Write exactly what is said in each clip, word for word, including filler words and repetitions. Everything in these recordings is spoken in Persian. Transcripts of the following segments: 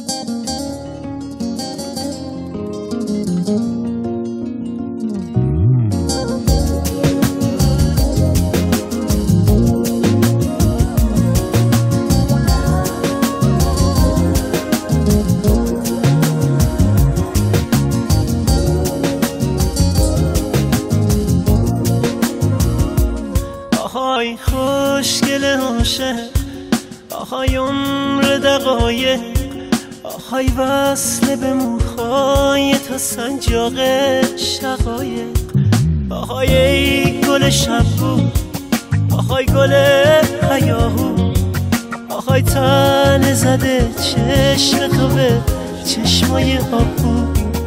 آهای خوشگل عاشق، آهای عمر دقایق، آهای وصل به موهای تا سنجاق شقایق، آهای ای گل شبو، آهای گل هیاهو، آهای تن زده چشم تو به چشمای آبو.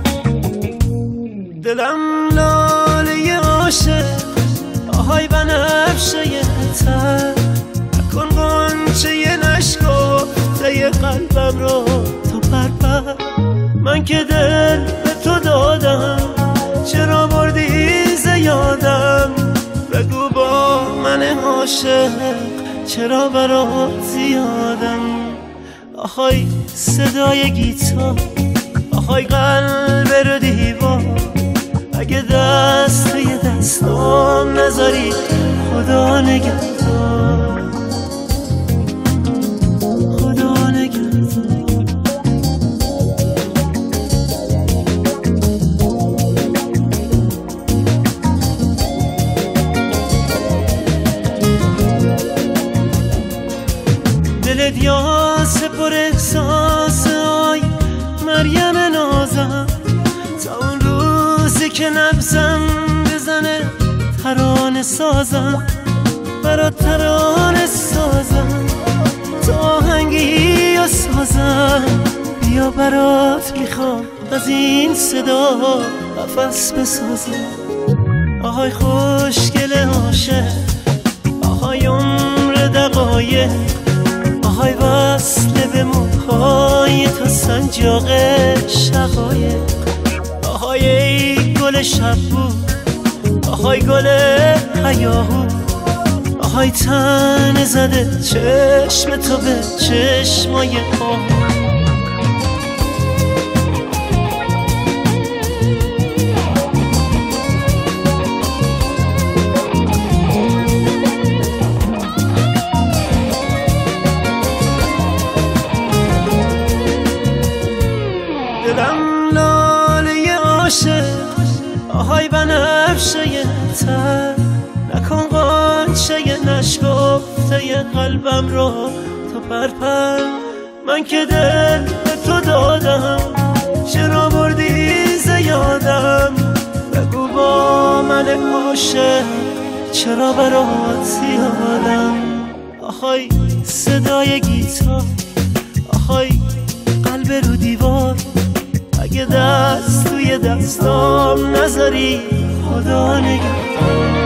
دلم لاله عاشق، آهای بنفشه تر، نکن غنچه نشکفته قلبم رو تو پرپر. من که دل به تو دادم، چرا بردی ز یادم؟ بگو با من عاشق چرا برات زیادم؟ آهای صدای گیتار، آهای قلب رو دیوار، اگه دست توی دستام نذاری خدا نگهدار، خدا نگهدار. دلت یاسه پر احساس، آی مریم نازم، تا اون روزی که نبزم بزنه ترانه سازم، برات ترانه سازم، تو آهنگی و سازم. بیا برات میخوام از این صدا نفس بسازم. آهای خوشگل عاشق، آهای عمر دقایق، آهای وصل به موهای تا سنجاق شقایق، آهای ای گل شبو، آهای گل هیاهو، آهای تن زده چشم تو به چشمای آهو. دلم لاله عاشق، آهای بنفشه تر، نکن غنچه نشکفته قلبم رو تو پرپر. من که دل به تو دادم، چرا بردی ز یادم؟ بگو با من عاشق چرا برات زیادم؟ آهای صدای گیتار، آهای قلب رو دیوار، اگه دست توی دستام نذاری خدا نگهدار.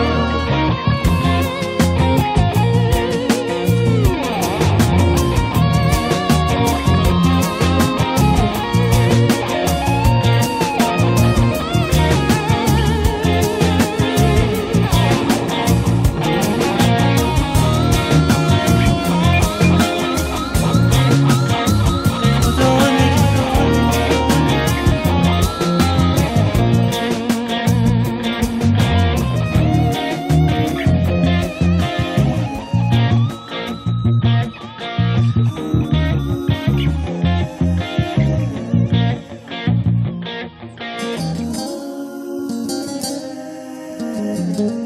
Thank you.